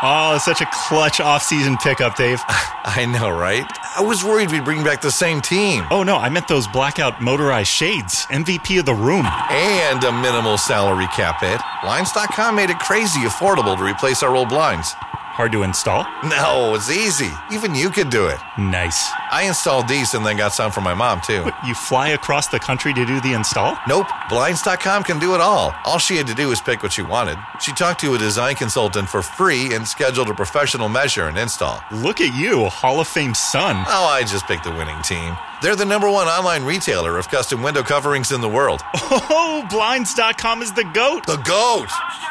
Oh, such a clutch off-season pickup, Dave. I know, right? I was worried we'd bring back the same team. Oh, no, I meant those blackout motorized shades. MVP of the room. And a minimal salary cap hit. Blinds.com made it crazy affordable to replace our old blinds. Hard to install? No, it's easy. Even you could do it. Nice. I installed these and then got some for my mom, too. But you fly across the country to do the install? Nope. Blinds.com can do it all. All she had to do was pick what she wanted. She talked to a design consultant for free and scheduled a professional measure and install. Look at you, Hall of Fame son. Oh, I just picked the winning team. They're the #1 online retailer of custom window coverings in the world. Oh, Blinds.com is the GOAT. The GOAT!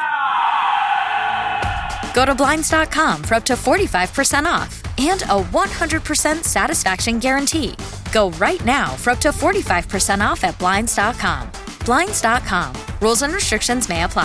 Go to Blinds.com for up to 45% off and a 100% satisfaction guarantee. Go right now for up to 45% off at Blinds.com. Blinds.com. Rules and restrictions may apply.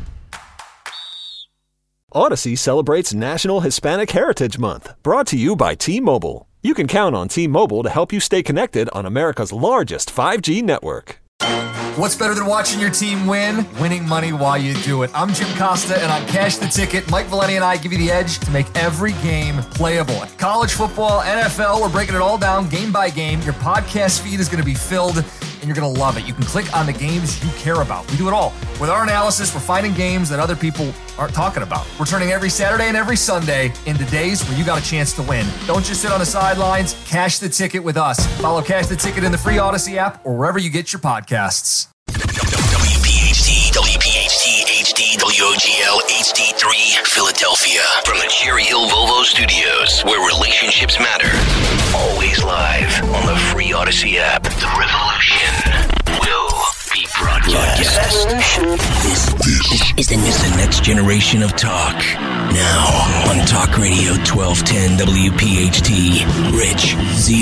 Odyssey celebrates National Hispanic Heritage Month, brought to you by T-Mobile. You can count on T-Mobile to help you stay connected on America's largest 5G network. What's better than watching your team win? Winning money while you do it. I'm Jim Costa, and on Cash the Ticket, Mike Valeni and I give you the edge to make every game playable. College football, NFL, we're breaking it all down game by game. Your podcast feed is going to be filled, and you're going to love it. You can click on the games you care about. We do it all. With our analysis, we're finding games that other people aren't talking about. We're turning every Saturday and every Sunday into days where you got a chance to win. Don't just sit on the sidelines. Cash the Ticket with us. Follow Cash the Ticket in the free Odyssey app or wherever you get your podcasts. WPHT HD WOGL HD3 Philadelphia from the Cherry Hill Volvo Studios, where relationships matter. Always live on the free Odyssey app. The revolution will be broadcast. This is the next generation of talk. Now on Talk Radio 1210 WPHT, Rich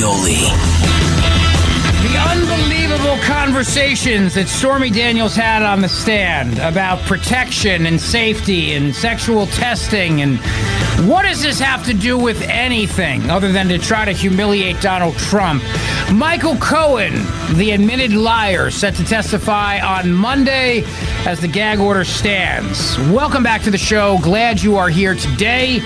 Zeoli. The unbelievable conversations that Stormy Daniels had on the stand about protection and safety and sexual testing, and what does this have to do with anything other than to try to humiliate Donald Trump? Michael Cohen, the admitted liar, set to testify on Monday as the gag order stands. Welcome back to the show. Glad you are here today.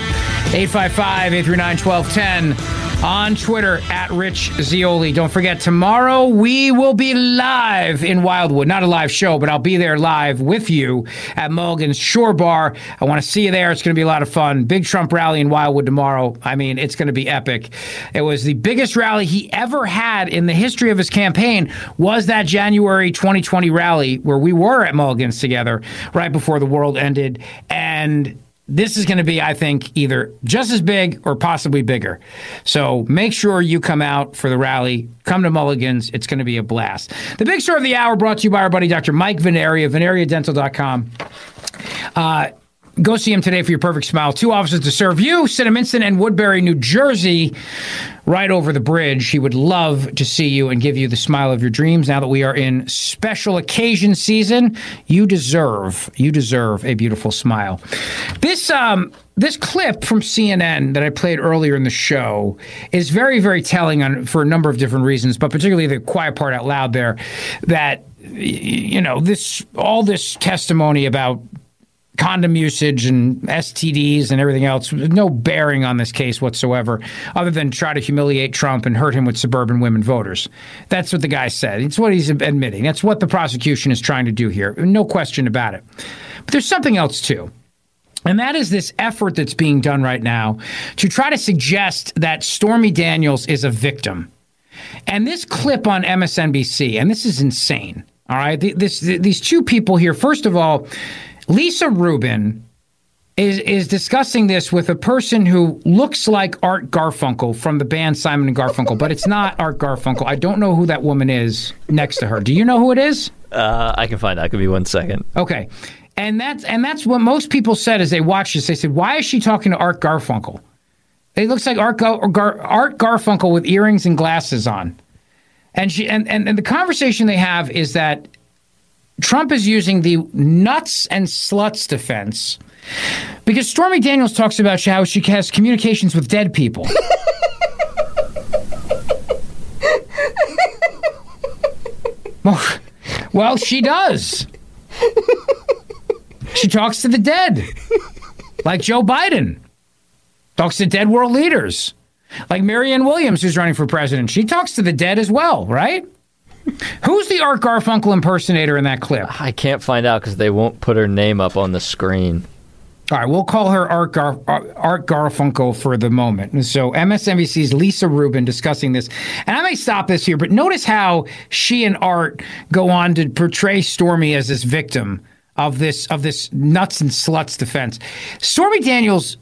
855-839-1210. On Twitter, at Rich Zeoli. Don't forget, tomorrow we will be live in Wildwood. Not a live show, but I'll be there live with you at Mulligan's Shore Bar. I want to see you there. It's going to be a lot of fun. Big Trump rally in Wildwood tomorrow. I mean, it's going to be epic. It was the biggest rally he ever had in the history of his campaign, was that January 2020 rally where we were at Mulligan's together right before the world ended. And this is going to be, I think, either just as big or possibly bigger. So make sure you come out for the rally. Come to Mulligan's. It's going to be a blast. The big story of the hour brought to you by our buddy, Dr. Mike Veneria, veneriadental.com. Go see him today for your perfect smile. 2 offices to serve you, Cinnaminson and Woodbury, New Jersey, right over the bridge. He would love to see you and give you the smile of your dreams. Now that we are in special occasion season, you deserve a beautiful smile. This clip from CNN that I played earlier in the show is very, very telling for a number of different reasons, but particularly the quiet part out loud there, that, you know, all this testimony about condom usage and STDs and everything else, no bearing on this case whatsoever, other than try to humiliate Trump and hurt him with suburban women voters. That's what the guy said. It's what he's admitting. That's what the prosecution is trying to do here. No question about it. But there's something else, too. And that is this effort that's being done right now to try to suggest that Stormy Daniels is a victim. And this clip on MSNBC, and this is insane, all right? These two people here, first of all, Lisa Rubin is discussing this with a person who looks like Art Garfunkel from the band Simon & Garfunkel, but it's not Art Garfunkel. I don't know who that woman is next to her. Do you know who it is? I can find out. Give me 1 second. Okay. And that's what most people said as they watched this. They said, why is she talking to Art Garfunkel? It looks like Art Garfunkel with earrings and glasses on. And the conversation they have is that Trump is using the nuts and sluts defense because Stormy Daniels talks about how she has communications with dead people. Well, she does. She talks to the dead, like Joe Biden. talks to dead world leaders. Like Marianne Williams, who's running for president. She talks to the dead as well, right? Who's the Art Garfunkel impersonator in that clip? I can't find out because they won't put her name up on the screen. All right, we'll call her Art Garfunkel for the moment. So MSNBC's Lisa Rubin discussing this. And I may stop this here, but notice how she and Art go on to portray Stormy as this victim of this nuts and sluts defense. Stormy Daniels...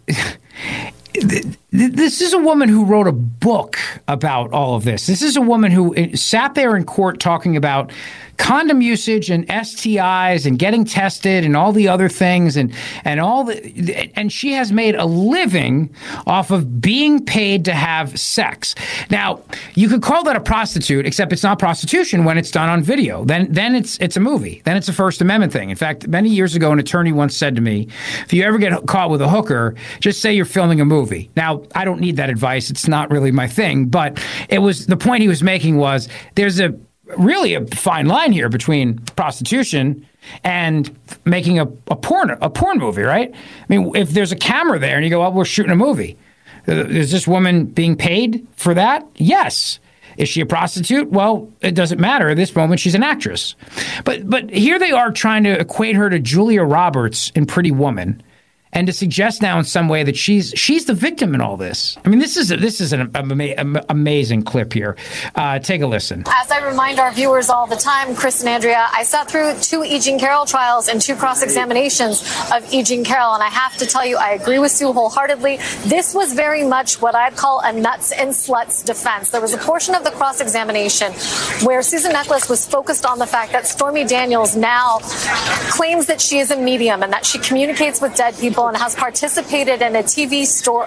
This is a woman who wrote a book about all of this. This is a woman who sat there in court talking about condom usage and STIs and getting tested and all the other things and she has made a living off of being paid to have sex. Now, you could call that a prostitute, except it's not prostitution when it's done on video. Then it's a movie. Then it's a First Amendment thing. In fact, many years ago, an attorney once said to me, if you ever get caught with a hooker, just say you're filming a movie. Now, I don't need that advice. It's not really my thing, but the point he was making was there's really a fine line here between prostitution and making a porn movie, right? I mean, if there's a camera there and you go, well, we're shooting a movie. Is this woman being paid for that? Yes. Is she a prostitute? Well, it doesn't matter. At this moment, she's an actress. But here they are trying to equate her to Julia Roberts in Pretty Woman, and to suggest now in some way that she's the victim in all this. I mean, this is an amazing clip here. Take a listen. As I remind our viewers all the time, Chris and Andrea, I sat through 2 E. Jean Carroll trials and 2 cross-examinations of E. Jean Carroll, and I have to tell you, I agree with Sue wholeheartedly. This was very much what I'd call a nuts and sluts defense. There was a portion of the cross-examination where Susan Neckles was focused on the fact that Stormy Daniels now claims that she is a medium and that she communicates with dead people and has participated in a TV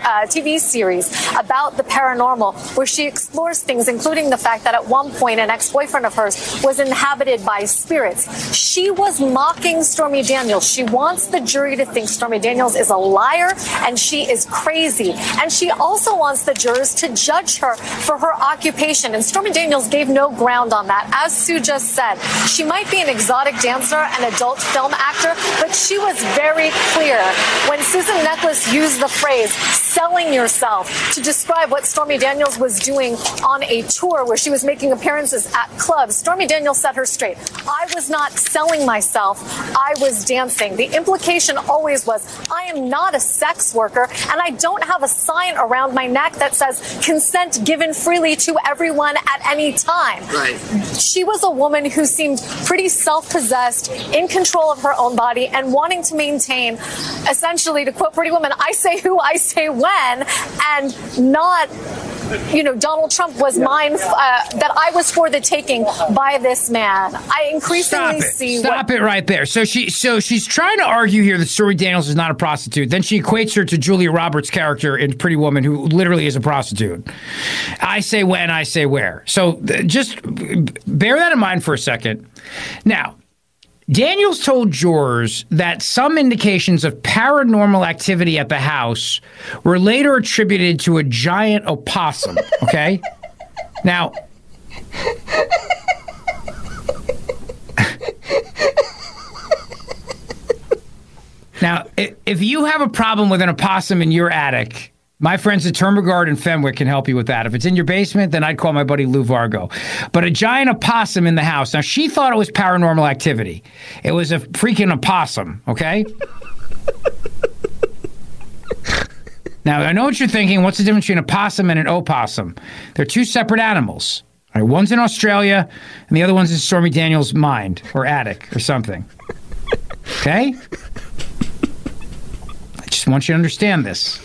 series about the paranormal, where she explores things, including the fact that at one point an ex-boyfriend of hers was inhabited by spirits. She was mocking Stormy Daniels. She wants the jury to think Stormy Daniels is a liar and she is crazy. And she also wants the jurors to judge her for her occupation. And Stormy Daniels gave no ground on that. As Sue just said, she might be an exotic dancer, an adult film actor, but she was very clear when Susan Neckles used the phrase selling yourself to describe what Stormy Daniels was doing on a tour where she was making appearances at clubs. Stormy Daniels set her straight. I was not selling myself. I was dancing. The implication always was, I am not a sex worker and I don't have a sign around my neck that says consent given freely to everyone at any time. Right. She was a woman who seemed pretty self-possessed, in control of her own body, and wanting to maintain, essentially, to quote Pretty Woman, I say who, I say when, and not, Donald Trump was mine, that I was for the taking by this man. I increasingly see... Stop it right there. So she's trying to argue here that Stormy Daniels is not a prostitute. Then she equates her to Julia Roberts' character in Pretty Woman, who literally is a prostitute. I say when, I say where. So just bear that in mind for a second. Now, Daniels told jurors that some indications of paranormal activity at the house were later attributed to a giant opossum, okay? Now, if you have a problem with an opossum in your attic, my friends at Termagard and Fenwick can help you with that. If it's in your basement, then I'd call my buddy Lou Vargo. But a giant opossum in the house. Now, she thought it was paranormal activity. It was a freaking opossum, okay? Now, I know what you're thinking. What's the difference between a possum and an opossum? They're 2 separate animals. All right, one's in Australia, and the other one's in Stormy Daniels' mind or attic or something. Okay? I just want you to understand this.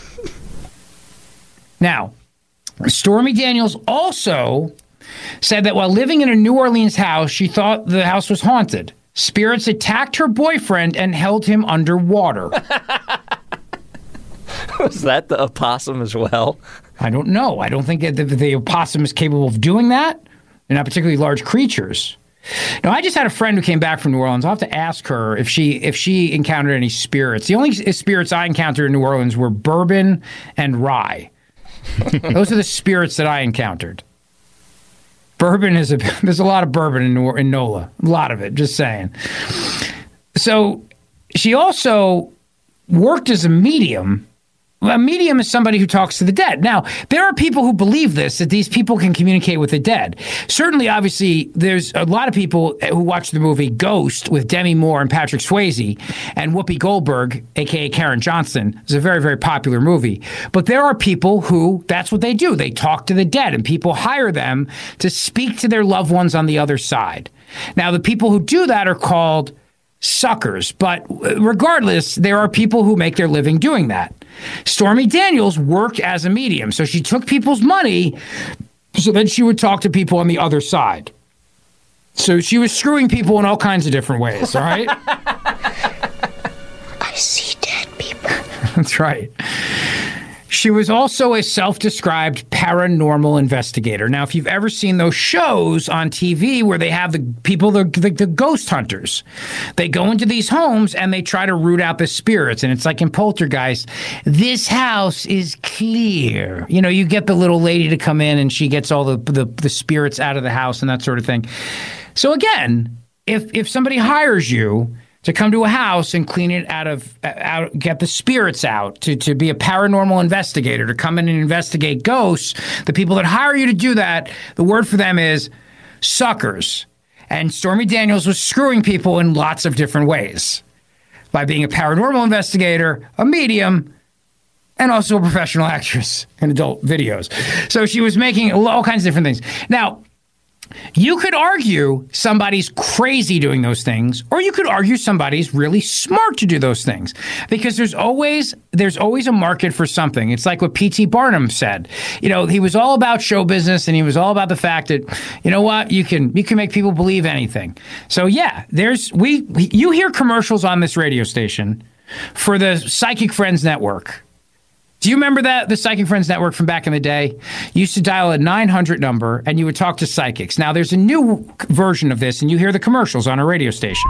Now, Stormy Daniels also said that while living in a New Orleans house, she thought the house was haunted. Spirits attacked her boyfriend and held him underwater. Was that the opossum as well? I don't know. I don't think the opossum is capable of doing that. They're not particularly large creatures. Now, I just had a friend who came back from New Orleans. I'll have to ask her if she encountered any spirits. The only spirits I encountered in New Orleans were bourbon and rye. Those are the spirits that I encountered. Bourbon there's a lot of bourbon in NOLA. A lot of it, just saying. So she also worked as a medium A medium is somebody who talks to the dead. Now, there are people who believe this, that these people can communicate with the dead. Certainly, obviously, there's a lot of people who watch the movie Ghost with Demi Moore and Patrick Swayze and Whoopi Goldberg, a.k.a. Karen Johnson. It's a very, very popular movie. But there are people who, that's what they do. They talk to the dead, and people hire them to speak to their loved ones on the other side. Now, the people who do that are called suckers. But regardless, there are people who make their living doing that. Stormy Daniels worked as a medium. So she took people's money so then she would talk to people on the other side. So she was screwing people in all kinds of different ways, all right? I see dead people. That's right. She was also a self-described paranormal investigator. Now, if you've ever seen those shows on TV where they have the people, the ghost hunters, they go into these homes and they try to root out the spirits. And it's like in Poltergeist, this house is clear. You know, you get the little lady to come in and she gets all the spirits out of the house and that sort of thing. So again, if somebody hires you to come to a house and clean it out, get the spirits out, to be a paranormal investigator, to come in and investigate ghosts, the people that hire you to do that, the word for them is suckers. And Stormy Daniels was screwing people in lots of different ways by being a paranormal investigator, a medium, and also a professional actress in adult videos. So she was making all kinds of different things. Now, you could argue somebody's crazy doing those things, or you could argue somebody's really smart to do those things, because there's always a market for something. It's like what P.T. Barnum said. You know, he was all about show business, and he was all about the fact that, you know what, you can make people believe anything. So yeah, you hear commercials on this radio station for the Psychic Friends Network. Do you remember that, the Psychic Friends Network from back in the day? You used to dial a 900 number, and you would talk to psychics. Now, there's a new version of this, and you hear the commercials on a radio station.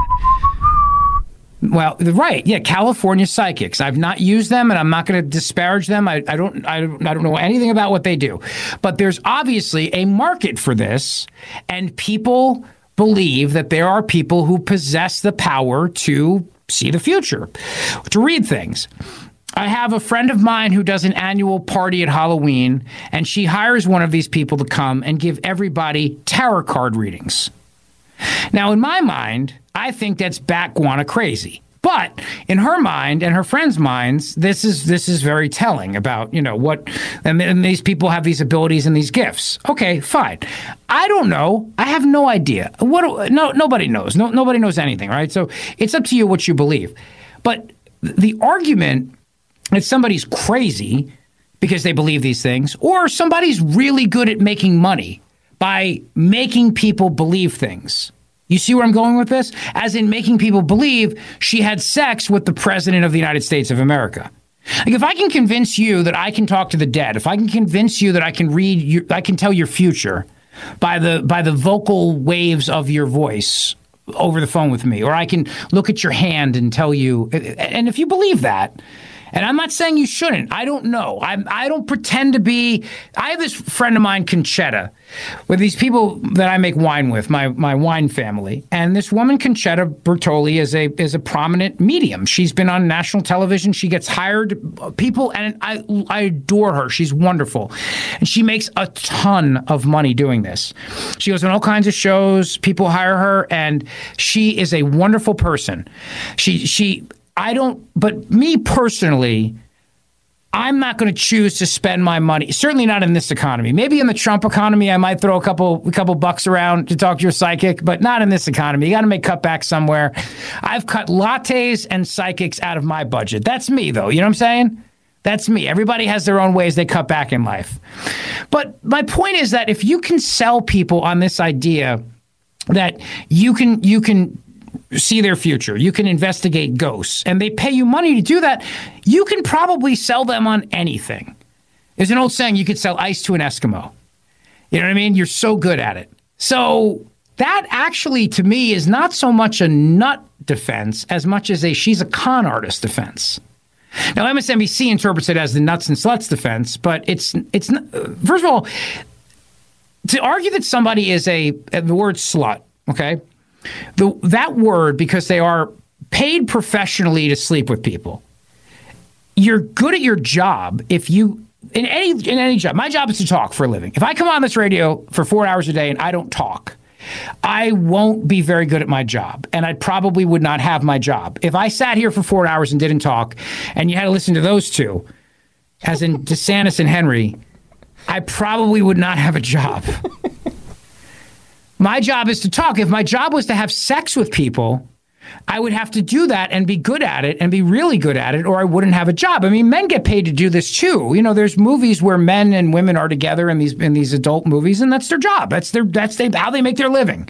Well, right, yeah, California Psychics. I've not used them, and I'm not going to disparage them. I don't know anything about what they do. But there's obviously a market for this, and people believe that there are people who possess the power to see the future, to read things. I have a friend of mine who does an annual party at Halloween, and she hires one of these people to come and give everybody tarot card readings. Now, in my mind, I think that's bat-guana crazy. But in her mind and her friends' minds, this is very telling about, you know, what, and these people have these abilities and these gifts. Okay, fine. I don't know. I have no idea. Nobody knows. Nobody knows anything, right? So it's up to you what you believe. But the argument that somebody's crazy because they believe these things, or somebody's really good at making money by making people believe things. You see where I'm going with this? As in making people believe she had sex with the President of the United States of America. Like, if I can convince you that I can talk to the dead, if I can convince you that I can I can tell your future by the vocal waves of your voice over the phone with me, or I can look at your hand and tell you, and if you believe that, and I'm not saying you shouldn't. I don't know. I don't pretend to be. I have this friend of mine, Conchetta, with these people that I make wine with, my wine family. And this woman, Conchetta Bertoli, is a prominent medium. She's been on national television. She gets hired people, and I adore her. She's wonderful. And she makes a ton of money doing this. She goes on all kinds of shows. People hire her, and she is a wonderful person. But me personally, I'm not going to choose to spend my money, certainly not in this economy. Maybe in the Trump economy, I might throw a couple bucks around to talk to your psychic, but not in this economy. You got to make cutbacks somewhere. I've cut lattes and psychics out of my budget. That's me, though. You know what I'm saying? That's me. Everybody has their own ways they cut back in life. But my point is that if you can sell people on this idea that you can see their future, you can investigate ghosts, and they pay you money to do that, you can probably sell them on anything. There's an old saying, you could sell ice to an Eskimo. You know what I mean? You're so good at it. So that actually, to me, is not so much a nut defense as much as she's a con artist defense. Now, MSNBC interprets it as the nuts and sluts defense, but it's not. First of all, to argue that somebody is the word slut, okay? That word, because they are paid professionally to sleep with people, you're good at your job if you in any job. My job is to talk for a living. If I come on this radio for 4 hours a day and I don't talk, I won't be very good at my job, and I probably would not have my job. If I sat here for 4 hours and didn't talk, and you had to listen to those two, as in DeSantis and Henry, I probably would not have a job. My job is to talk. If my job was to have sex with people, I would have to do that and be good at it and be really good at it, or I wouldn't have a job. I mean, men get paid to do this too. You know, there's movies where men and women are together in these adult movies, and that's their job. That's how they make their living.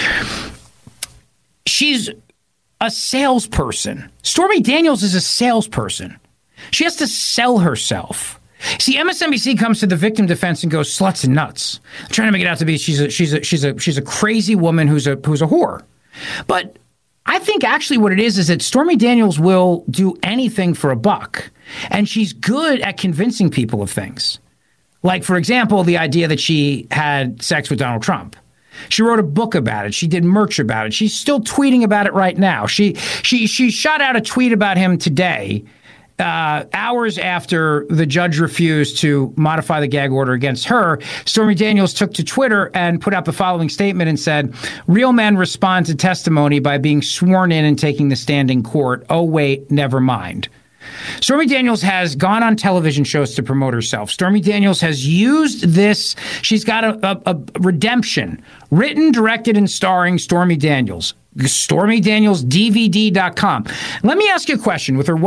She's a salesperson. Stormy Daniels is a salesperson. She has to sell herself. See, MSNBC comes to the victim defense and goes sluts and nuts, trying to make it out to be she's a crazy woman who's a whore. But I think actually what it is that Stormy Daniels will do anything for a buck, and she's good at convincing people of things. Like, for example, the idea that she had sex with Donald Trump. She wrote a book about it. She did merch about it. She's still tweeting about it right now. She shot out a tweet about him today, hours after the judge refused to modify the gag order against her. Stormy Daniels took to Twitter and put out the following statement and said, "Real men respond to testimony by being sworn in and taking the stand in court. Oh, wait, never mind." Stormy Daniels has gone on television shows to promote herself. Stormy Daniels has used this. She's got a redemption, written, directed, and starring Stormy Daniels. StormyDanielsDVD.com. Let me ask you a question with her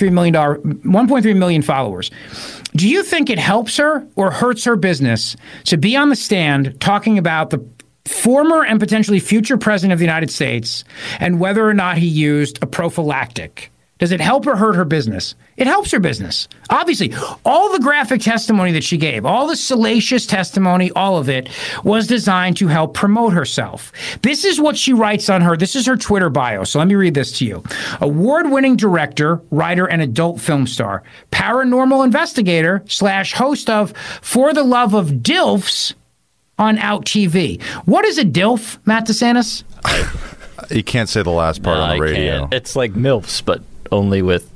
1.3 million followers. Do you think it helps her or hurts her business to be on the stand talking about the former and potentially future president of the United States and whether or not he used a prophylactic? Does it help or hurt her business? It helps her business. Obviously, all the graphic testimony that she gave, all the salacious testimony, all of it was designed to help promote herself. This is what she writes on her. This is her Twitter bio. So let me read this to you. Award-winning director, writer, and adult film star, paranormal investigator / host of For the Love of DILFs on Out TV. What is a DILF, Matt DeSantis? You can't say the last part on the radio. Can't. It's like MILFs, but only with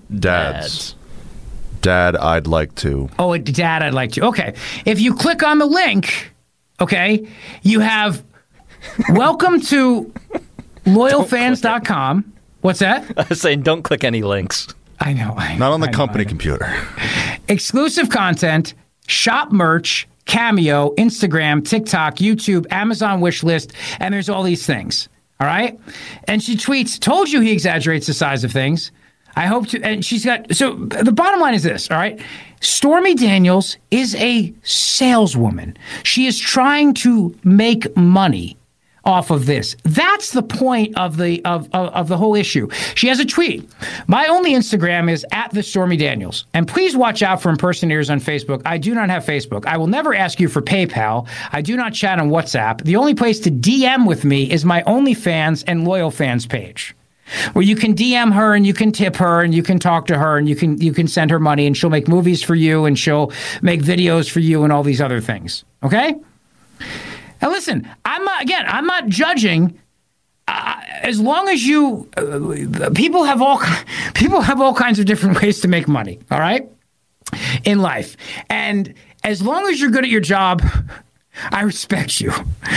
dads. Dad, I'd like to. Oh, Dad, I'd like to. Okay. If you click on the link, okay, you have welcome to loyalfans.com. What's that? I was saying don't click any links. I know. Not on the company computer. Exclusive content, shop merch, Cameo, Instagram, TikTok, YouTube, Amazon wish list, and there's all these things. All right. And she tweets, told you he exaggerates the size of things. I hope to. And she's got. So the bottom line is this. All right. Stormy Daniels is a saleswoman. She is trying to make money off of this. That's the point of the whole issue. She has a tweet. My only Instagram is @TheStormyDaniels. And please watch out for impersonators on Facebook. I do not have Facebook. I will never ask you for PayPal. I do not chat on WhatsApp. The only place to DM with me is my OnlyFans and Loyal Fans page, where you can DM her and you can tip her and you can talk to her and you can send her money and she'll make movies for you and she'll make videos for you and all these other things. Okay? Now listen, I'm not judging. As long as you, people have all kinds of different ways to make money. All right, in life, and as long as you're good at your job, I respect you.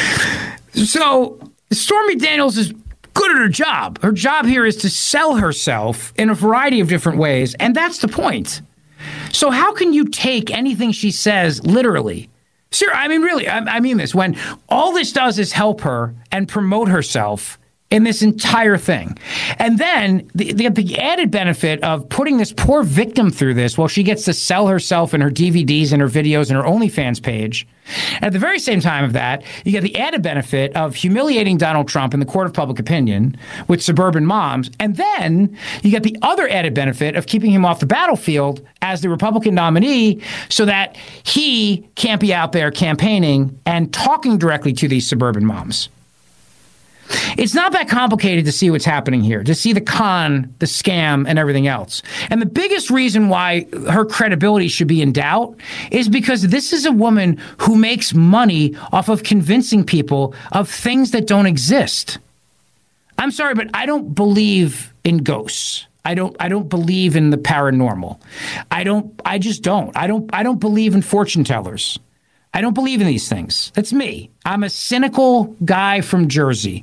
So Stormy Daniels is good at her job. Her job here is to sell herself in a variety of different ways, and that's the point. So how can you take anything she says literally? Sure, I mean, really, I mean this. When all this does is help her and promote herself in this entire thing. And then the added benefit of putting this poor victim through this while she gets to sell herself and her DVDs and her videos and her OnlyFans page. And at the very same time of that, you get the added benefit of humiliating Donald Trump in the court of public opinion with suburban moms. And then you get the other added benefit of keeping him off the battlefield as the Republican nominee so that he can't be out there campaigning and talking directly to these suburban moms. It's not that complicated to see what's happening here, to see the con, the scam, and everything else. And the biggest reason why her credibility should be in doubt is because this is a woman who makes money off of convincing people of things that don't exist. I'm sorry, but I don't believe in ghosts. I don't believe in the paranormal. I just don't. I don't believe in fortune tellers. I don't believe in these things. That's me. I'm a cynical guy from Jersey.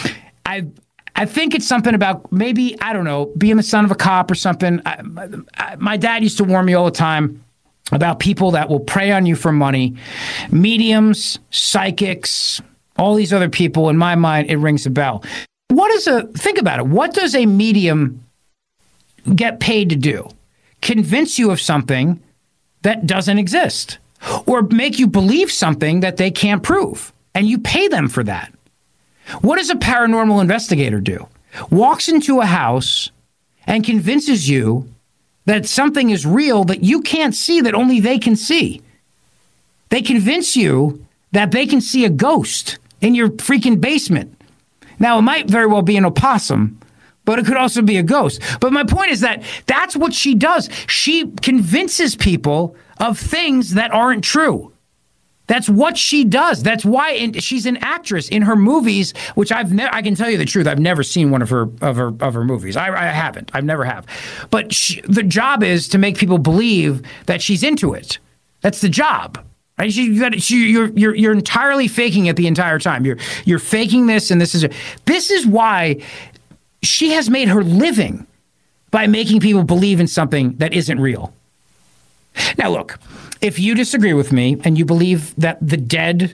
I think it's something about maybe, I don't know, being the son of a cop or something. My dad used to warn me all the time about people that will prey on you for money, mediums, psychics, all these other people. In my mind, it rings a bell. Think about it. What does a medium get paid to do? Convince you of something that doesn't exist, or make you believe something that they can't prove, and you pay them for that. What does a paranormal investigator do? Walks into a house and convinces you that something is real that you can't see, that only they can see. They convince you that they can see a ghost in your freaking basement. Now, it might very well be an opossum, but it could also be a ghost. But my point is that that's what she does. She convinces people of things that aren't true. That's what she does. That's why she's an actress in her movies, which I can tell you the truth. I've never seen one of her movies. I haven't. I've never have. But the job is to make people believe that she's into it. That's the job. Right? You're entirely faking it the entire time. You're faking this, and this is why she has made her living by making people believe in something that isn't real. Now, look, if you disagree with me and you believe that the dead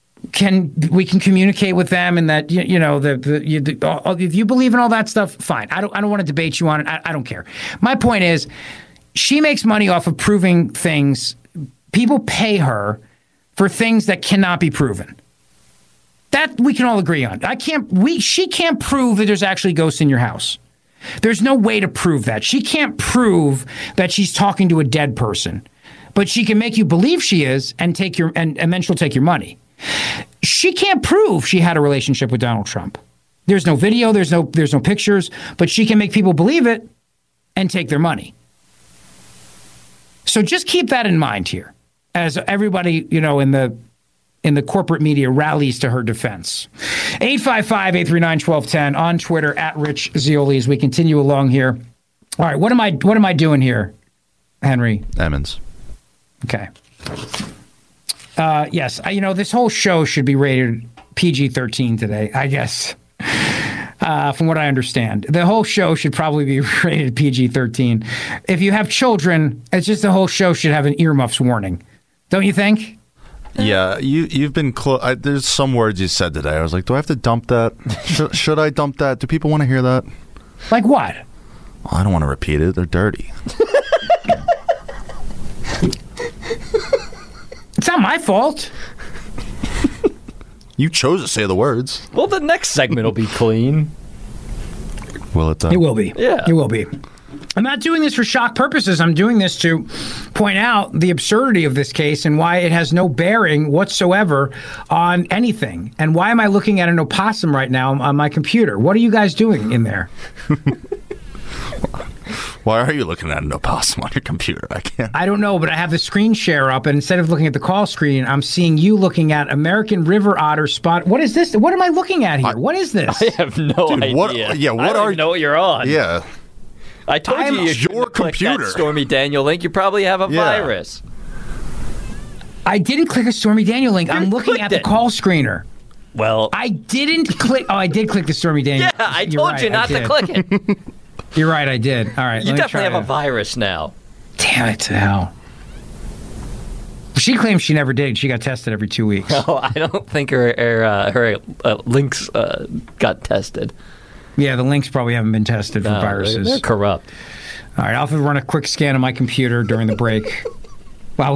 we can communicate with them, and that if you believe in all that stuff, fine. I don't want to debate you on it. I don't care. My point is, she makes money off of proving things. People pay her for things that cannot be proven. That we can all agree on. She can't prove that there's actually ghosts in your house. There's no way to prove that. She can't prove that she's talking to a dead person, but she can make you believe she is, and then she'll take your money. She can't prove she had a relationship with Donald Trump. There's no video, there's no pictures, but she can make people believe it and take their money. So just keep that in mind here, as everybody, in the corporate media rallies to her defense. 855-839-1210 on Twitter at Rich Zeoli as we continue along here. All right, what am I doing here, Henry? Emmons. Okay. Yes, this whole show should be rated PG-13 today, I guess. From what I understand, the whole show should probably be rated PG-13. If you have children, it's just the whole show should have an earmuffs warning. Don't you think? Yeah, you've been close. There's some words you said today. I was like, do I have to dump that? Should I dump that? Do people want to hear that? Like what? Well, I don't want to repeat it. They're dirty. It's not my fault. You chose to say the words. Well, the next segment will be clean. Will it? It will be. Yeah. It will be. I'm not doing this for shock purposes. I'm doing this to point out the absurdity of this case and why it has no bearing whatsoever on anything. And why am I looking at an opossum right now on my computer? What are you guys doing in there? Why are you looking at an opossum on your computer? I don't know, but I have the screen share up, and instead of looking at the call screen, I'm seeing you looking at American river otter spot. What is this? What am I looking at here? What is this? I have no idea. What I don't even know what you're on. Yeah. I told you your computer. That Stormy Daniel link. You probably have a virus. I didn't click a Stormy Daniel link. I'm looking at the call screener. Well, I didn't click. Oh, I did click the Stormy Daniel. Yeah, I told you not to click it. You're right, I did. All right. You definitely have a virus now. Damn it to hell. She claims she never did. She got tested every 2 weeks. No, I don't think her links got tested. Yeah, the links probably haven't been tested for viruses. They're corrupt. All right, I'll have to run a quick scan of my computer during the break. While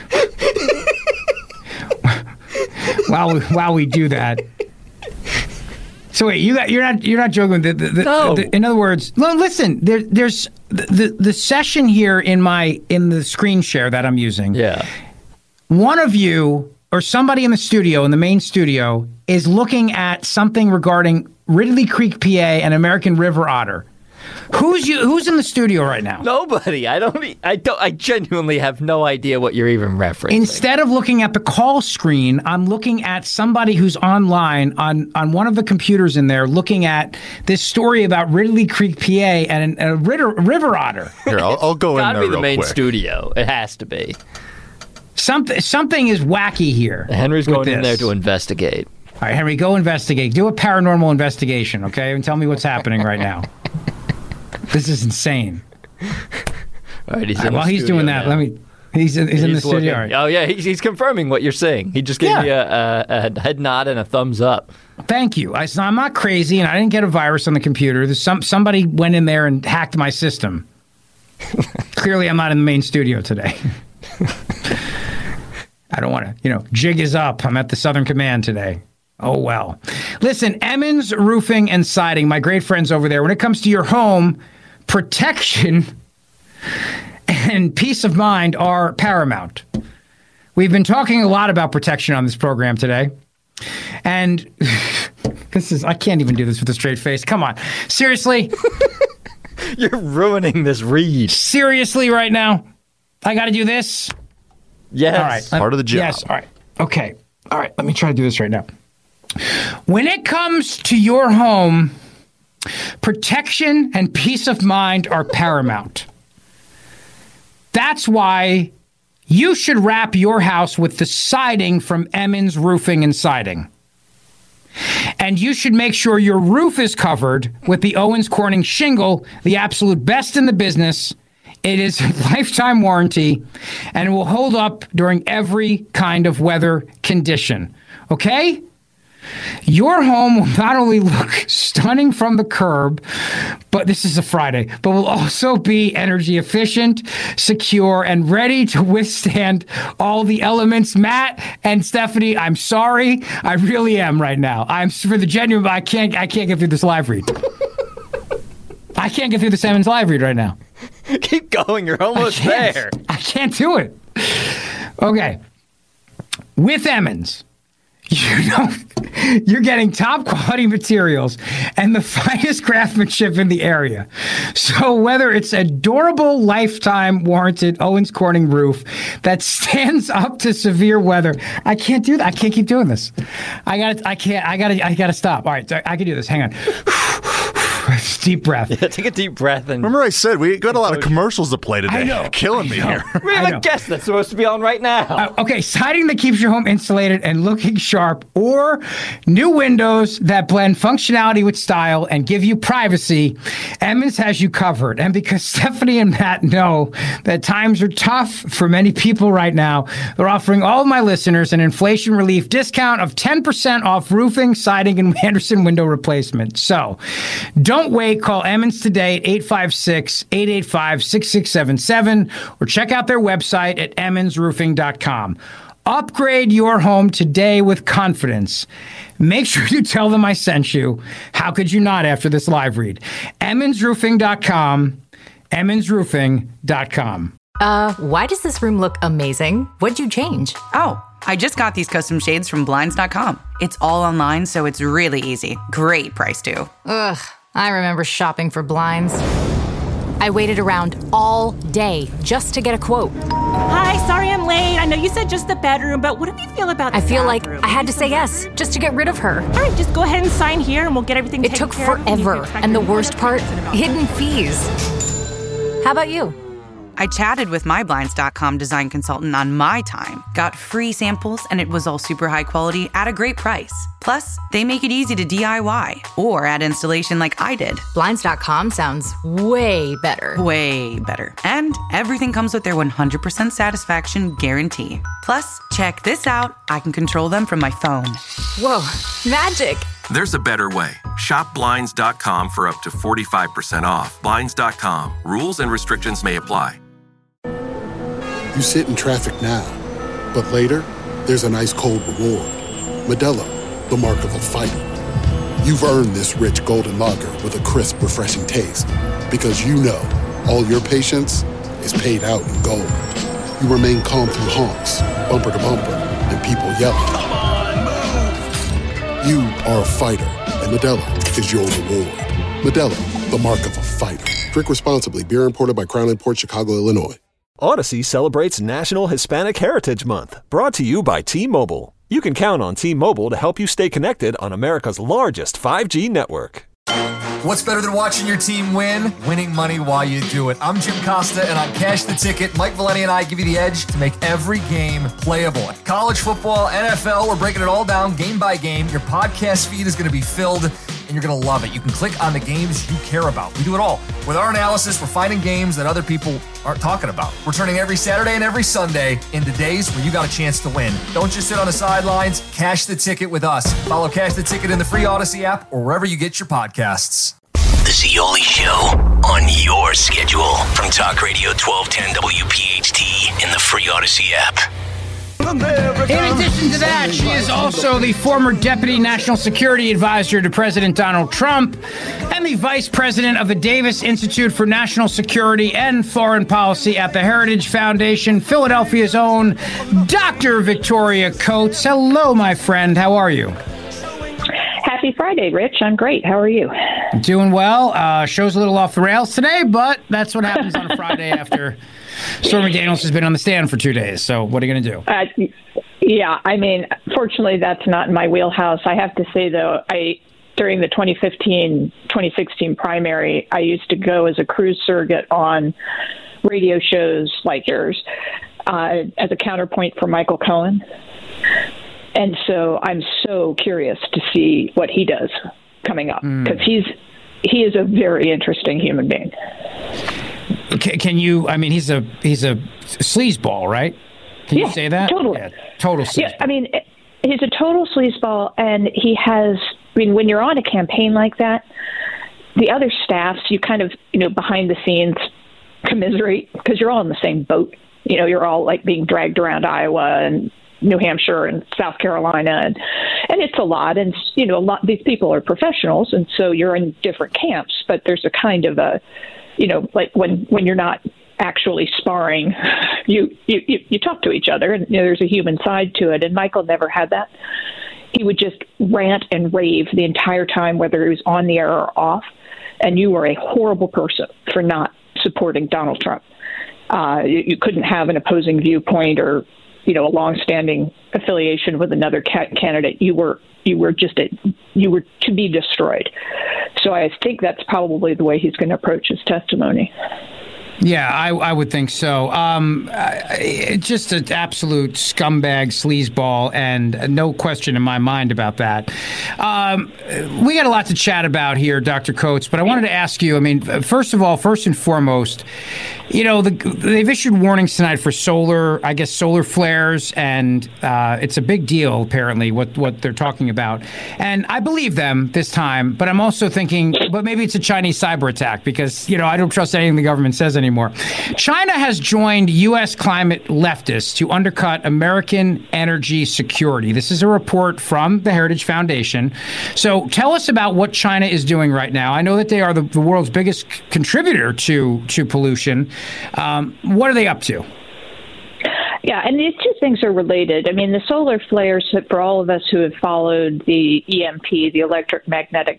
we do that. So wait, you're not joking. No. In other words, listen. There's the session here in the screen share that I'm using. Yeah. One of you or somebody in the main studio, is looking at something regarding Ridley Creek, PA, and American river otter. Who's in the studio right now? Nobody. I genuinely have no idea what you're even referencing. Instead of looking at the call screen, I'm looking at somebody who's online on one of the computers in there, looking at this story about Ridley Creek, PA, and a river otter. Here, I'll go in there. It's got to be the main quick. studio. It has to be. Something is wacky here. Henry's going in there to investigate. All right, Henry, go investigate. Do a paranormal investigation, okay? And tell me what's happening right now. This is insane. All right, he's doing that, now. He's in the studio. Right. Oh, yeah, he's confirming what you're saying. He just gave me a head nod and a thumbs up. Thank you. I'm not crazy, and I didn't get a virus on the computer. Somebody went in there and hacked my system. Clearly, I'm not in the main studio today. I don't want to, jig is up. I'm at the Southern Command today. Oh, well. Listen, Emmons Roofing and Siding, my great friends over there, when it comes to your home, protection and peace of mind are paramount. We've been talking a lot about protection on this program today. And I can't even do this with a straight face. Come on. Seriously? You're ruining this read. Seriously right now? I got to do this? Yes. All right. Part of the job. Yes. All right. Okay. All right. Let me try to do this right now. When it comes to your home, protection and peace of mind are paramount. That's why you should wrap your house with the siding from Emmons Roofing and Siding. And you should make sure your roof is covered with the Owens Corning shingle, the absolute best in the business. It is a lifetime warranty, and it will hold up during every kind of weather condition. Okay? Your home will not only look stunning from the curb, but this is a Friday, but will also be energy efficient, secure, and ready to withstand all the elements. Matt and Stephanie, I'm sorry. I really am right now. I'm for the genuine, but I can't get through this live read. I can't get through the Emmons live read right now. Keep going. You're almost there. I can't do it. Okay. With Emmons, you're getting top quality materials and the finest craftsmanship in the area. So whether it's a durable, lifetime warranted Owens Corning roof that stands up to severe weather, I can't do that. I can't keep doing this. I gotta stop. All right, I can do this. Hang on. Deep breath. Yeah, take a deep breath. And remember I said we got a lot of commercials to play today. I know. Killing me here. We have a guest that's supposed to be on right now. Okay, siding that keeps your home insulated and looking sharp, or new windows that blend functionality with style and give you privacy, Emmons has you covered. And because Stephanie and Matt know that times are tough for many people right now, they're offering all of my listeners an inflation relief discount of 10% off roofing, siding, and Anderson window replacement. So don't wait. Call Emmons today at 856-885-6677 or check out their website at emmonsroofing.com. Upgrade your home today with confidence. Make sure you tell them I sent you. How could you not after this live read? emmonsroofing.com. emmonsroofing.com. Why does this room look amazing? What'd you change? Oh, I just got these custom shades from Blinds.com. It's all online, so it's really easy. Great price, too. Ugh, I remember shopping for blinds. I waited around all day just to get a quote. Hi, sorry I'm late. I know you said just the bedroom, but what do you feel about the I feel bathroom? like I had to say yes just to get rid of her. All right, just go ahead and sign here and we'll get everything taken care of. It took forever, and the worst part, hidden fees. How about you? I chatted with my Blinds.com design consultant on my time, got free samples, and it was all super high quality at a great price. Plus, they make it easy to DIY or add installation like I did. Blinds.com sounds way better. Way better. And everything comes with their 100% satisfaction guarantee. Plus, check this out. I can control them from my phone. Whoa, magic. There's a better way. Shop Blinds.com for up to 45% off. Blinds.com. Rules and restrictions may apply. You sit in traffic now, but later, there's an ice-cold reward. Modelo, the mark of a fighter. You've earned this rich golden lager with a crisp, refreshing taste. Because you know, all your patience is paid out in gold. You remain calm through honks, bumper to bumper, and people yelling. Come on, move! You are a fighter, and Modelo is your reward. Modelo, the mark of a fighter. Drink responsibly. Beer imported by Crown Imports, Chicago, Illinois. Odyssey celebrates National Hispanic Heritage Month, brought to you by T-Mobile. You can count on T-Mobile to help you stay connected on America's largest 5G network. What's better than watching your team win? Winning money while you do it. I'm Jim Costa, and on Cash the Ticket, Mike Valeni and I give you the edge to make every game playable. College football, NFL, we're breaking it all down game by game. Your podcast feed is going to be filled, and you're going to love it. You can click on the games you care about. We do it all. With our analysis, we're finding games that other people aren't talking about. We're turning every Saturday and every Sunday into days where you got a chance to win. Don't just sit on the sidelines. Cash the Ticket with us. Follow Cash the Ticket in the free Odyssey app or wherever you get your podcasts. The Zeoli Show on your schedule from Talk Radio 1210 WPHT in the free Odyssey app. In addition to that, she is also the former Deputy National Security Advisor to President Donald Trump and the Vice President of the Davis Institute for National Security and Foreign Policy at the Heritage Foundation, Philadelphia's own Dr. Victoria Coates. Hello, my friend. How are you? Happy Friday, Rich. I'm great. How are you? Doing well. Show's a little off the rails today, but that's what happens on a Friday after Stormy Daniels has been on the stand for 2 days. So what are you going to do? Yeah, I mean, fortunately, that's not in my wheelhouse. I have to say, though, during the 2015-2016 primary, I used to go as a cruise surrogate on radio shows like yours as a counterpoint for Michael Cohen. And so I'm so curious to see what he does coming up, because he is a very interesting human being. Can you? I mean, he's a sleazeball, right? Can you say that? Totally. Yeah, total sleazeball. Yeah, I mean, he's a total sleazeball, and he has. I mean, when you're on a campaign like that, the other staffs, you kind of, behind the scenes commiserate because you're all in the same boat. You're all like being dragged around Iowa and New Hampshire and South Carolina, and it's a lot. And these people are professionals, and so you're in different camps. But there's a kind of a, like when you're not actually sparring, you talk to each other, and there's a human side to it. And Michael never had that. He would just rant and rave the entire time, whether he was on the air or off. And you were a horrible person for not supporting Donald Trump. You couldn't have an opposing viewpoint or a long-standing affiliation with another candidate. You were to be destroyed. So I think that's probably the way he's going to approach his testimony. Yeah, I would think so. Just an absolute scumbag, sleazeball, and no question in my mind about that. We got a lot to chat about here, Dr. Coates, but I wanted to ask you, I mean, first and foremost, they've issued warnings tonight for solar flares, and it's a big deal, apparently, what they're talking about. And I believe them this time, but I'm also thinking, but maybe it's a Chinese cyber attack, because, I don't trust anything the government says anymore. China has joined U.S. climate leftists to undercut American energy security. This is a report from the Heritage Foundation. So tell us about what China is doing right now. I know that they are the world's biggest contributor to pollution. What are they up to? Yeah, and these two things are related. I mean, the solar flares, for all of us who have followed the EMP, the electromagnetic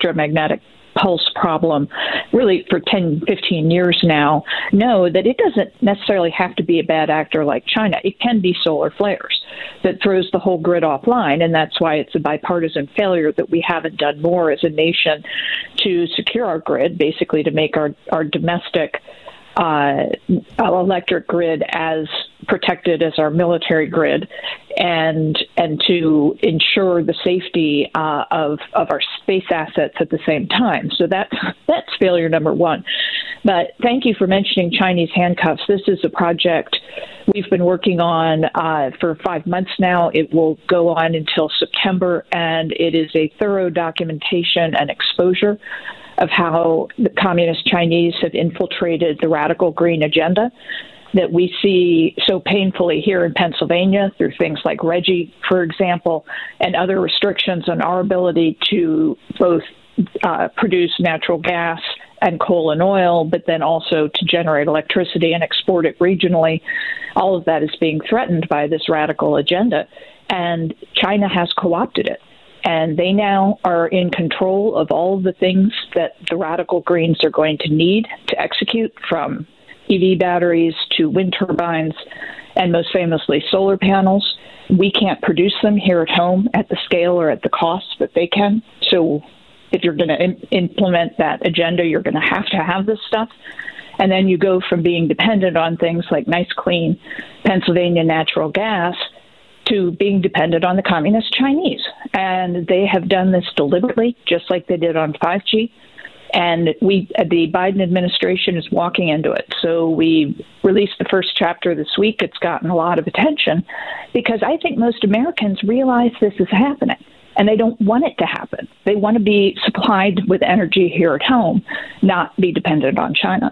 pulse problem, really for 10, 15 years now, know that it doesn't necessarily have to be a bad actor like China. It can be solar flares that throws the whole grid offline, and that's why it's a bipartisan failure that we haven't done more as a nation to secure our grid, basically to make our domestic electric grid as protected as our military grid, and to ensure the safety of our space assets at the same time. So that's failure number one. But thank you for mentioning Chinese handcuffs. This is a project we've been working on for 5 months now. It will go on until September, and it is a thorough documentation and exposure of how the communist Chinese have infiltrated the radical green agenda that we see so painfully here in Pennsylvania through things like RGGI, for example, and other restrictions on our ability to both produce natural gas and coal and oil, but then also to generate electricity and export it regionally. All of that is being threatened by this radical agenda, and China has co-opted it. And they now are in control of all of the things that the radical Greens are going to need to execute, from EV batteries to wind turbines, and most famously solar panels. We can't produce them here at home at the scale or at the cost that they can. So if you're going to implement that agenda, you're going to have this stuff. And then you go from being dependent on things like nice, clean Pennsylvania natural gas to being dependent on the communist Chinese. And they have done this deliberately, just like they did on 5G. And the Biden administration is walking into it. So we released the first chapter this week. It's gotten a lot of attention because I think most Americans realize this is happening, and they don't want it to happen. They want to be supplied with energy here at home, not be dependent on China.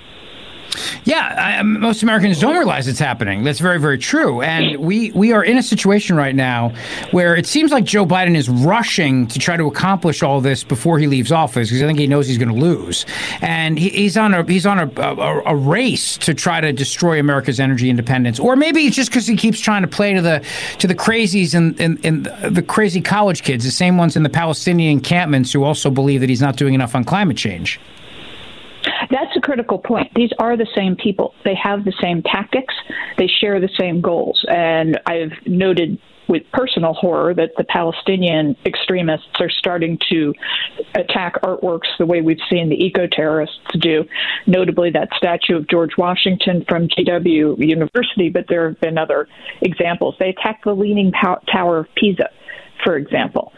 Yeah, most Americans don't realize it's happening. That's very, very true. And we are in a situation right now where it seems like Joe Biden is rushing to try to accomplish all this before he leaves office, because I think he knows he's going to lose. And he's on a race to try to destroy America's energy independence. Or maybe it's just because he keeps trying to play to the crazies and the crazy college kids, the same ones in the Palestinian encampments who also believe that he's not doing enough on climate change. That's a critical point. These are the same people. They have the same tactics. They share the same goals. And I've noted with personal horror that the Palestinian extremists are starting to attack artworks the way we've seen the eco-terrorists do, notably that statue of George Washington from GW University, but there have been other examples. They attacked the Leaning Tower of Pisa, for example.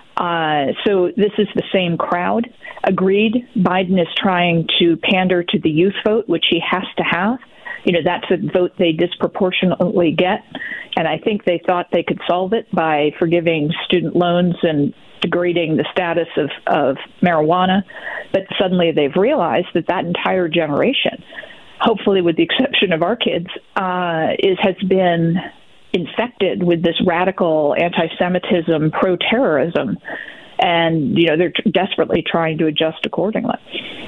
So this is the same crowd. Agreed, Biden is trying to pander to the youth vote, which he has to have. You know, that's a vote they disproportionately get. And I think they thought they could solve it by forgiving student loans and degrading the status of marijuana. But suddenly they've realized that entire generation, hopefully with the exception of our kids, has been infected with this radical anti-Semitism, pro-terrorism, and they're desperately trying to adjust accordingly.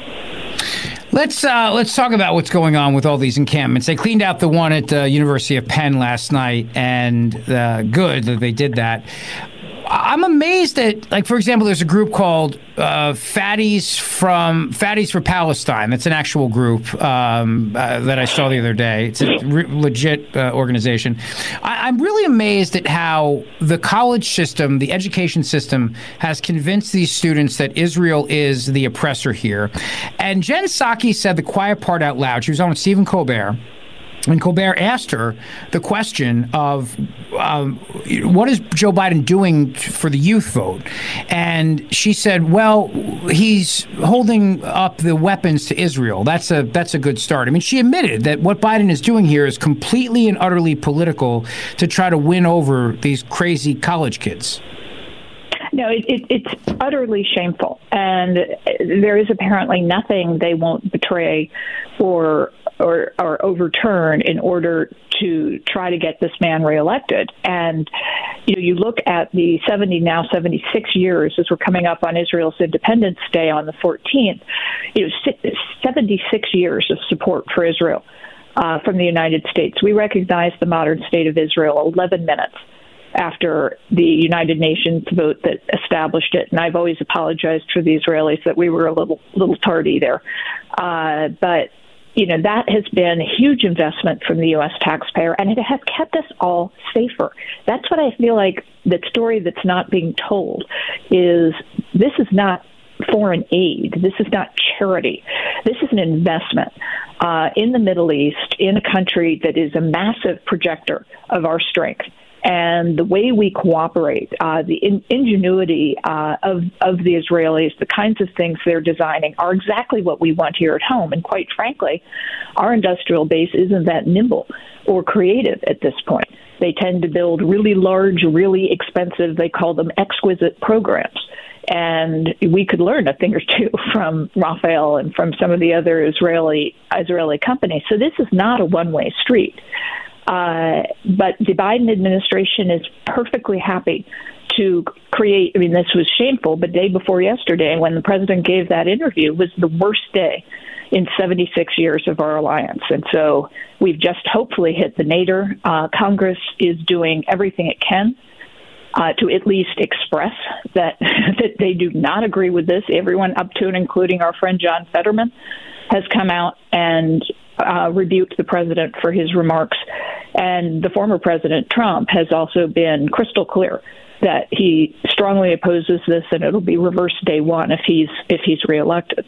Let's talk about what's going on with all these encampments. They cleaned out the one at the University of Penn last night, and good that they did that. I'm amazed that, like, for example, there's a group called Fatties for Palestine. That's an actual group that I saw the other day. It's a legit organization. I'm really amazed at how the college system, the education system, has convinced these students that Israel is the oppressor here. And Jen Psaki said the quiet part out loud. She was on with Stephen Colbert. And Colbert asked her the question of what is Joe Biden doing for the youth vote? And she said, well, he's holding up the weapons to Israel. That's a good start. I mean, she admitted that what Biden is doing here is completely and utterly political to try to win over these crazy college kids. No, it's utterly shameful. And there is apparently nothing they won't betray or overturn in order to try to get this man reelected. And, you look at the 76 years as we're coming up on Israel's Independence Day on the 14th, 76 years of support for Israel from the United States. We recognize the modern state of Israel 11 minutes after the United Nations vote that established it. And I've always apologized for the Israelis that we were a little tardy there. But that has been a huge investment from the U.S. taxpayer, and it has kept us all safer. That's what I feel like the story that's not being told is this is not foreign aid. This is not charity. This is an investment in the Middle East, in a country that is a massive projector of our strength. And the way we cooperate, the ingenuity of the Israelis, the kinds of things they're designing are exactly what we want here at home. And quite frankly, our industrial base isn't that nimble or creative at this point. They tend to build really large, really expensive, they call them exquisite programs. And we could learn a thing or two from Rafael and from some of the other Israeli companies. So this is not a one-way street. But the Biden administration is perfectly happy to create, this was shameful, but day before yesterday, when the president gave that interview, was the worst day in 76 years of our alliance. And so we've just hopefully hit the nadir. Congress is doing everything it can to at least express that they do not agree with this. Everyone up to and including our friend John Fetterman has come out and rebuked the president for his remarks. And the former President Trump has also been crystal clear that he strongly opposes this, and it'll be reversed day one if he's reelected.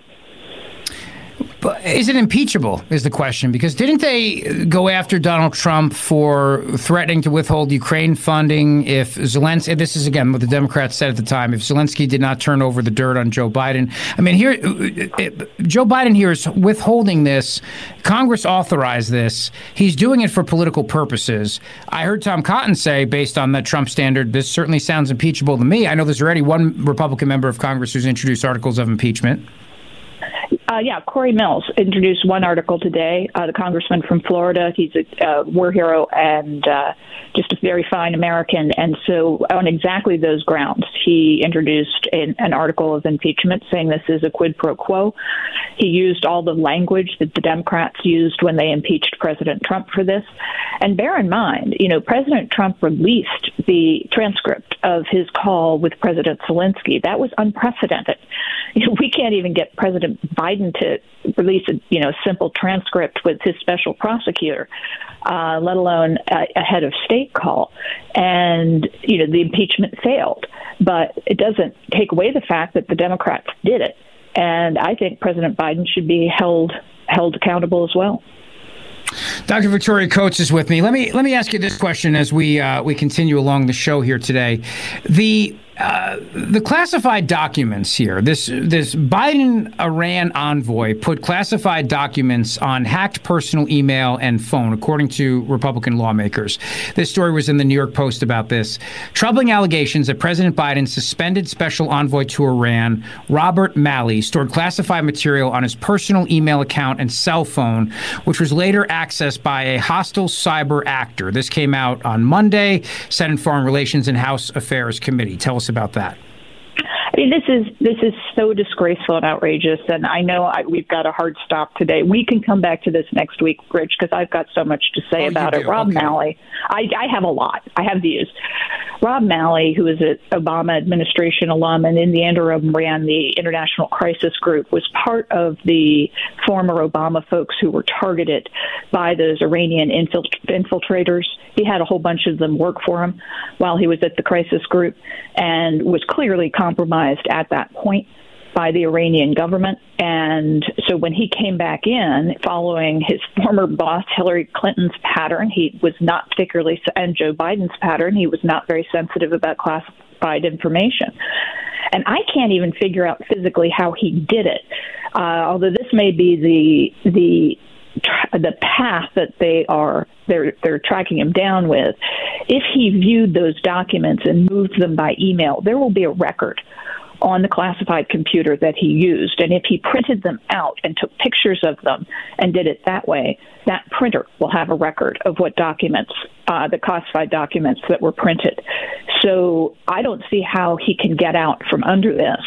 But is it impeachable, is the question? Because didn't they go after Donald Trump for threatening to withhold Ukraine funding if Zelensky, this is again what the Democrats said at the time, if Zelensky did not turn over the dirt on Joe Biden? I mean, here, Joe Biden here is withholding this. Congress authorized this. He's doing it for political purposes. I heard Tom Cotton say, based on that Trump standard, this certainly sounds impeachable to me. I know there's already one Republican member of Congress who's introduced articles of impeachment. Corey Mills introduced one article today, the congressman from Florida. He's a war hero and just a very fine American. And so on exactly those grounds, he introduced an article of impeachment saying this is a quid pro quo. He used all the language that the Democrats used when they impeached President Trump for this. And bear in mind, President Trump released the transcript of his call with President Zelensky. That was unprecedented. We can't even get President Biden to release a simple transcript with his special prosecutor, let alone a head of state call. And, the impeachment failed. But it doesn't take away the fact that the Democrats did it. And I think President Biden should be held accountable as well. Dr. Victoria Coates is with me. Let me ask you this question as we continue along the show here today. The classified documents here, this Biden-Iran envoy put classified documents on hacked personal email and phone, according to Republican lawmakers. This story was in the New York Post about this. Troubling allegations that President Biden suspended special envoy to Iran, Robert Malley, stored classified material on his personal email account and cell phone, which was later accessed by a hostile cyber actor. This came out on Monday, Senate Foreign Relations and House Affairs Committee. Tell us about that. I mean, this is so disgraceful and outrageous, and I know we've got a hard stop today. We can come back to this next week, Rich, because I've got so much to say about it. Rob Malley, I have a lot. I have views. Rob Malley, who is an Obama administration alum and in the interim ran the International Crisis Group, was part of the former Obama folks who were targeted by those Iranian infiltrators. He had a whole bunch of them work for him while he was at the Crisis Group and was clearly compromised at that point by the Iranian government. And so when he came back in, following his former boss Hillary Clinton's pattern, he was not particularly, and Joe Biden's pattern, he was not very sensitive about classified information. And I can't even figure out physically how he did it, although this may be the path that they're tracking him down with. If he viewed those documents and moved them by email, there will be a record on the classified computer that he used. And if he printed them out and took pictures of them and did it that way, that printer will have a record of what documents, the classified documents that were printed. So I don't see how he can get out from under this.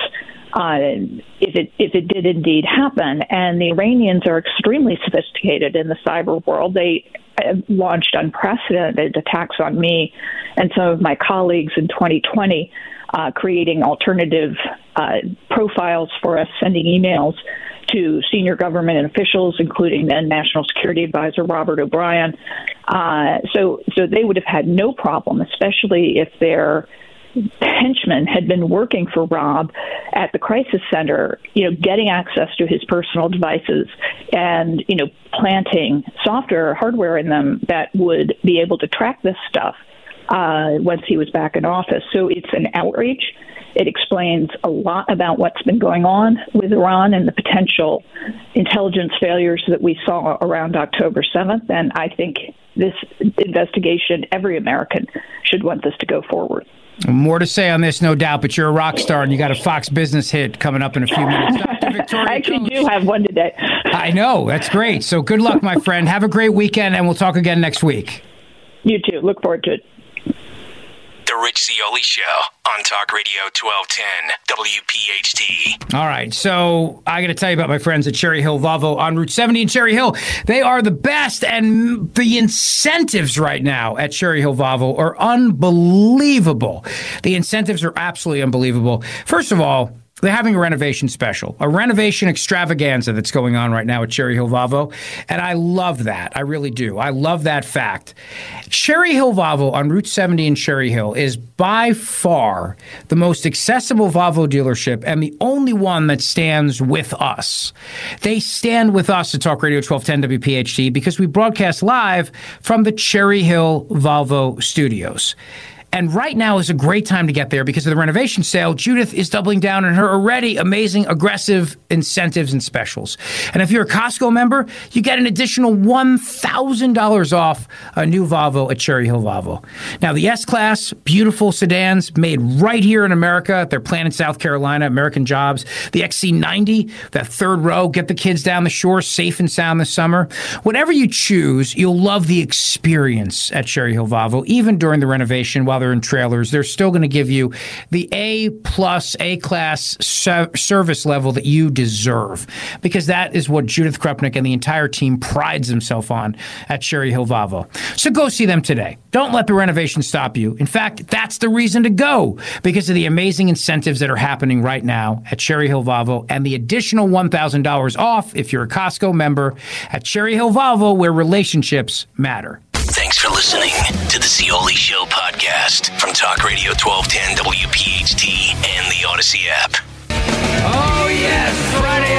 If it did indeed happen. And the Iranians are extremely sophisticated in the cyber world. They launched unprecedented attacks on me and some of my colleagues in 2020, creating alternative profiles for us, sending emails to senior government officials, including then National Security Advisor Robert O'Brien. So they would have had no problem, especially if their henchmen had been working for Rob at the crisis center, getting access to his personal devices and, planting software or hardware in them that would be able to track this stuff once he was back in office. So it's an outrage. It explains a lot about what's been going on with Iran and the potential intelligence failures that we saw around October 7th. And I think this investigation, every American should want this to go forward. More to say on this, no doubt, but you're a rock star and you got a Fox Business hit coming up in a few minutes. Dr. Victoria I actually do have one today. I know. That's great. So good luck, my friend. Have a great weekend, and we'll talk again next week. You too. Look forward to it. The Rich Zeoli Show on Talk Radio 1210 WPHT. All right, so I got to tell you about my friends at Cherry Hill Volvo on Route 70 in Cherry Hill. They are the best, and the incentives right now at Cherry Hill Volvo are unbelievable. The incentives are absolutely unbelievable. First of all, they're having a renovation special, a renovation extravaganza that's going on right now at Cherry Hill Volvo, and I love that. I really do. I love that fact. Cherry Hill Volvo on Route 70 in Cherry Hill is by far the most accessible Volvo dealership and the only one that stands with us. They stand with us at Talk Radio 1210 WPHT because we broadcast live from the Cherry Hill Volvo studios. And right now is a great time to get there because of the renovation sale. Judith is doubling down on her already amazing, aggressive incentives and specials. And if you're a Costco member, you get an additional $1,000 off a new Volvo at Cherry Hill Volvo. Now, the S-Class, beautiful sedans made right here in America. They're planned in South Carolina, American jobs. The XC90, that third row, get the kids down the shore safe and sound this summer. Whatever you choose, you'll love the experience at Cherry Hill Volvo, even during the renovation while they're in trailers. They're still going to give you the A-plus, A-class service level that you deserve, because that is what Judith Krupnik and the entire team prides themselves on at Cherry Hill Volvo. So go see them today. Don't let the renovation stop you. In fact, that's the reason to go, because of the amazing incentives that are happening right now at Cherry Hill Volvo and the additional $1,000 off if you're a Costco member at Cherry Hill Volvo, where relationships matter. Thanks for listening to the Zeoli Show podcast from Talk Radio 1210 WPHT and the Odyssey app. Oh, yes, Friday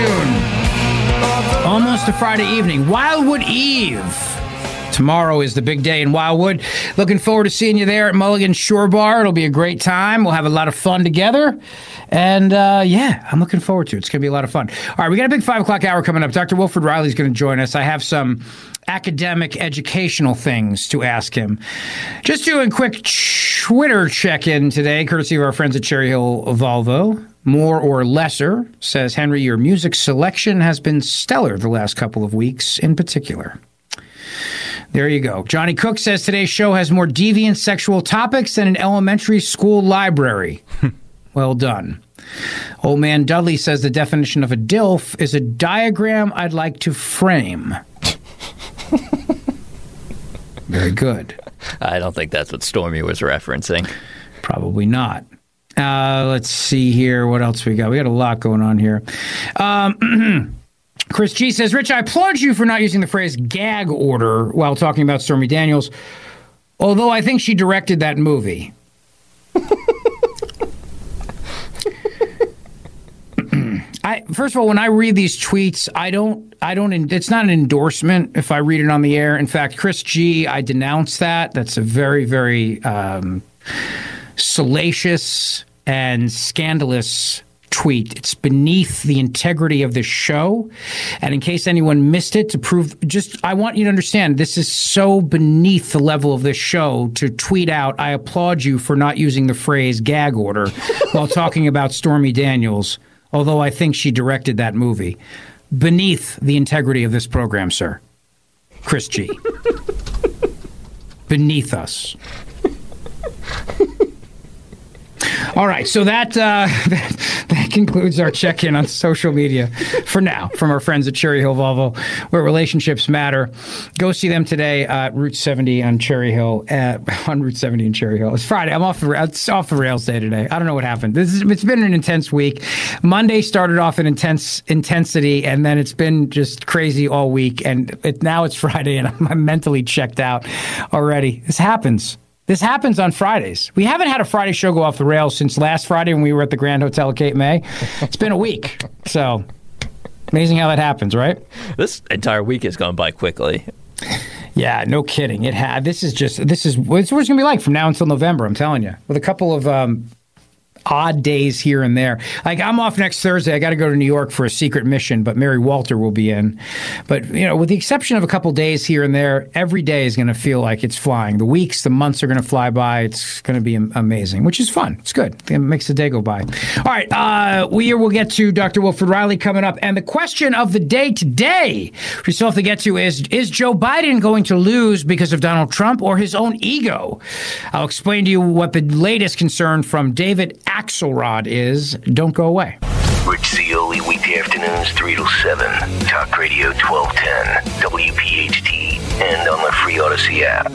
afternoon. Almost a Friday evening. Wildwood Eve. Tomorrow is the big day in Wildwood. Looking forward to seeing you there at Mulligan Shore Bar. It'll be a great time. We'll have a lot of fun together. And, yeah, I'm looking forward to it. It's going to be a lot of fun. All right, we got a big 5 o'clock hour coming up. Dr. Wilfred Riley's going to join us. I have some academic, educational things to ask him. Just doing a quick Twitter check-in today, courtesy of our friends at Cherry Hill Volvo. More or lesser, says Henry, your music selection has been stellar the last couple of weeks in particular. There you go. Johnny Cook says today's show has more deviant sexual topics than an elementary school library. Well done. Old Man Dudley says the definition of a DILF is a diagram I'd like to frame. Very good. I don't think that's what Stormy was referencing. Probably not. Let's see here. What else we got? We got a lot going on here. Chris G says, Rich, I applaud you for not using the phrase gag order while talking about Stormy Daniels, although I think she directed that movie. First of all, when I read these tweets, it's not an endorsement if I read it on the air. In fact, Chris G, I denounce that. That's a very, very salacious and scandalous tweet. It's beneath the integrity of this show. And in case anyone missed it, I want you to understand, this is so beneath the level of this show to tweet out, I applaud you for not using the phrase gag order while talking about Stormy Daniels, although I think she directed that movie. Beneath the integrity of this program, sir. Chris G. Beneath us. All right, so that concludes our check-in on social media for now from our friends at Cherry Hill Volvo, where relationships matter. Go see them today at Route 70 on Cherry Hill. On Route 70 in Cherry Hill. It's Friday. It's off the rails day today. I don't know what happened. It's been an intense week. Monday started off in intensity, and then it's been just crazy all week. And now it's Friday, and I'm mentally checked out already. This happens. This happens on Fridays. We haven't had a Friday show go off the rails since last Friday when we were at the Grand Hotel at Cape May. It's been a week. So, amazing how that happens, right? This entire week has gone by quickly. Yeah, no kidding. This is what it's going to be like from now until November, I'm telling you. With a couple of odd days here and there. Like, I'm off next Thursday. I got to go to New York for a secret mission, but Mary Walter will be in. But, with the exception of a couple days here and there, every day is going to feel like it's flying. The weeks, the months are going to fly by. It's going to be amazing, which is fun. It's good. It makes the day go by. All right. We will get to Dr. Wilfred Riley coming up. And the question of the day today, we still have to get to, is Joe Biden going to lose because of Donald Trump or his own ego? I'll explain to you what the latest concern from David Axelrod is. Don't go away. Rich Cioli, weekday afternoons 3 to 7. Talk Radio 1210, WPHT, and on the free Odyssey app.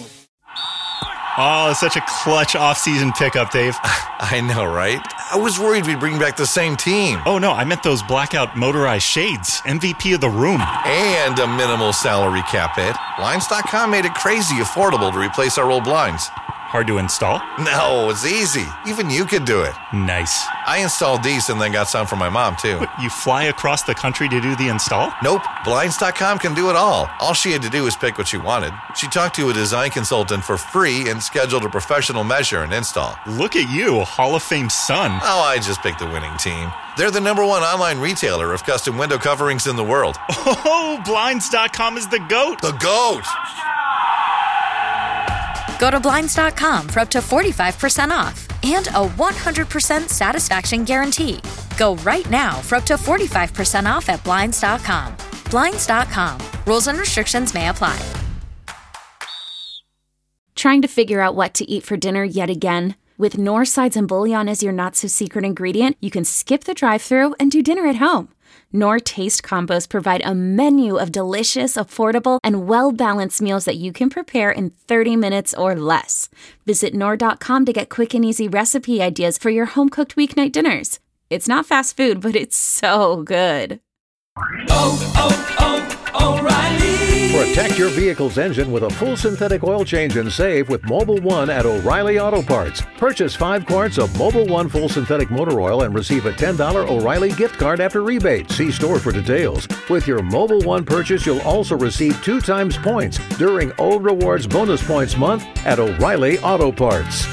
Oh, such a clutch off-season pickup, Dave. I know, right? I was worried we'd bring back the same team. Oh, no, I meant those blackout motorized shades. MVP of the room. And a minimal salary cap hit. Blinds.com made it crazy affordable to replace our old blinds. Hard to install? No, it's easy. Even you could do it. Nice. I installed these and then got some for my mom, too. But you fly across the country to do the install? Nope. Blinds.com can do it all. All she had to do was pick what she wanted. She talked to a design consultant for free and scheduled a professional measure and install. Look at you, Hall of Fame son. Oh, I just picked the winning team. They're the #1 online retailer of custom window coverings in the world. Oh, Blinds.com is the GOAT. The GOAT! Go to Blinds.com for up to 45% off and a 100% satisfaction guarantee. Go right now for up to 45% off at Blinds.com. Blinds.com. Rules and restrictions may apply. Trying to figure out what to eat for dinner yet again? With Knorr sides and bouillon as your not-so-secret ingredient, you can skip the drive-thru and do dinner at home. Knorr Taste Combos provide a menu of delicious, affordable, and well-balanced meals that you can prepare in 30 minutes or less. Visit Knorr.com to get quick and easy recipe ideas for your home-cooked weeknight dinners. It's not fast food, but it's so good. O'Reilly. Protect your vehicle's engine with a full synthetic oil change and save with Mobil 1 at O'Reilly Auto Parts. Purchase 5 quarts of Mobil 1 full synthetic motor oil and receive a $10 O'Reilly gift card after rebate. See store for details. With your Mobil 1 purchase, you'll also receive 2 times points during O Rewards Bonus Points Month at O'Reilly Auto Parts.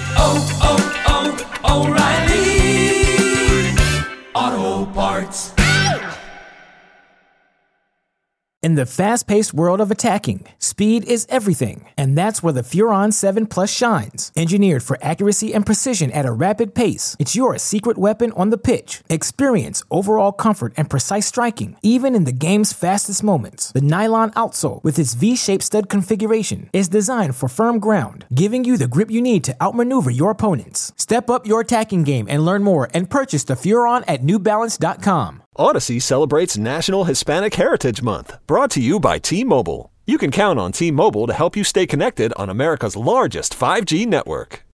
O'Reilly Auto Parts. In the fast-paced world of attacking, speed is everything, and that's where the Furon 7 Plus shines. Engineered for accuracy and precision at a rapid pace, it's your secret weapon on the pitch. Experience overall comfort and precise striking, even in the game's fastest moments. The nylon outsole, with its V-shaped stud configuration, is designed for firm ground, giving you the grip you need to outmaneuver your opponents. Step up your attacking game and learn more and purchase the Furon at NewBalance.com. Odyssey celebrates National Hispanic Heritage Month, brought to you by T-Mobile. You can count on T-Mobile to help you stay connected on America's largest 5G network.